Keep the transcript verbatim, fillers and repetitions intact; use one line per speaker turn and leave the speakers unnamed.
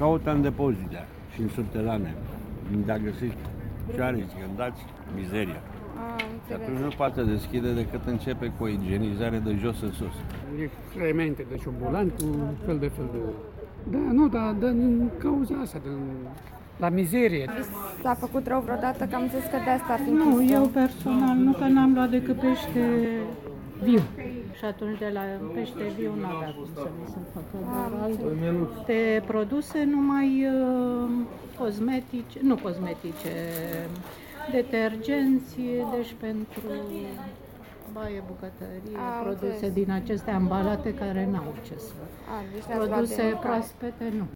Caută în depozite și în subterane. Dacă găsești ce are, când dați mizeria.
Ah,
Și atunci nu poate deschide decât începe cu o igienizare de jos în sus.
Excremente de șobolan cu fel de fel de... Da, nu, dar din cauza asta, din... la mizerie.
S-a făcut rău vreodată că am zis că de asta ar fi
Nu,
închis.
eu personal, nu că n-am luat decât pește viu. Și atunci de la pește viu nu avea cum să mi se facă, dar alte produse numai uh, cosmetice, nu cosmetice, detergenți, deci pentru baie, bucătărie,
A,
produse
înțeles.
din acestea ambalate care n-au ce să...
A, deci le-ați luat
Produse
de mâncare.
proaspete, nu.